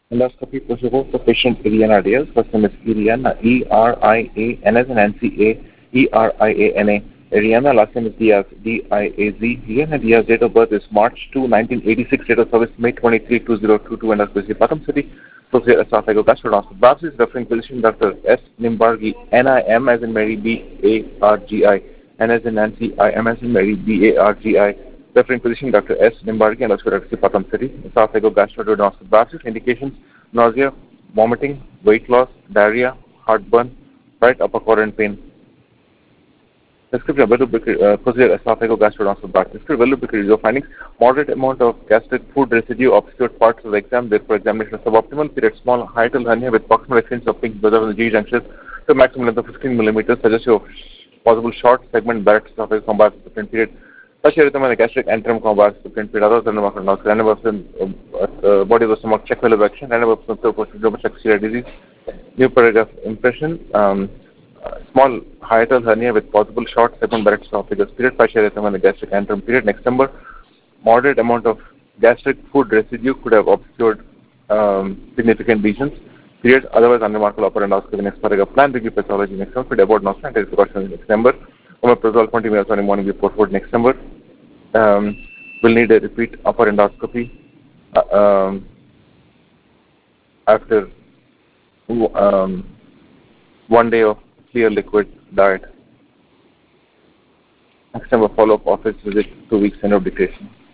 Endoscopy procedure for patient Iriana Diaz. First name is Iriana, E-R-I-A-N as in Nancy A, E-R-I-A-N-A. Iriana, last name is Diaz, D-I-A-Z. Iriana Diaz, date of birth is March 2, 1986, date of service May 23, 2022, endoscopy Pathum City. Procedure esophageal gastroenteroscopy. Biopsy referring physician Dr. S. Nimbargi, N-I-M as in Mary, B-A-R-G-I, N as in Nancy, I-M as in Mary, B-A-R-G-I. Referring physician Dr. S. Nimbargi and Hospital Pathum City. Esophageal gastroenteroscopy. Biopsy indications nausea, vomiting, weight loss, diarrhea, heartburn, right upper quadrant pain. Description procedure esophageal gastroenteroscopy biopsy. Description findings moderate amount of gastric food residue obscured parts of the exam, therefore examination is suboptimal. Period small hiatal hernia with proximal extension of pink bezel in the G junctions to maximum length of 15 millimeters, suggestive of possible short segment Barrett's esophagus combined period. Such erythema in the gastric antrum combined period. Other than the body of the stomach, check value of action, random check disease. New paragraph impression. Small hiatal hernia with possible short segment Barrett's esophagus period. Partial erythema in the gastric antrum period. Next number. Moderate amount of gastric food residue could have obscured significant lesions. Period. Otherwise unremarkable upper endoscopy. Next paragraph. Plan review pathology. Next number. About nostril and precautions. Next number. Omeprazole 20 minutes on the morning before food. Next number. Will need a repeat upper endoscopy after 1 day of clear liquid diet. Next time, a follow-up office visit, 2 weeks, end of dictation.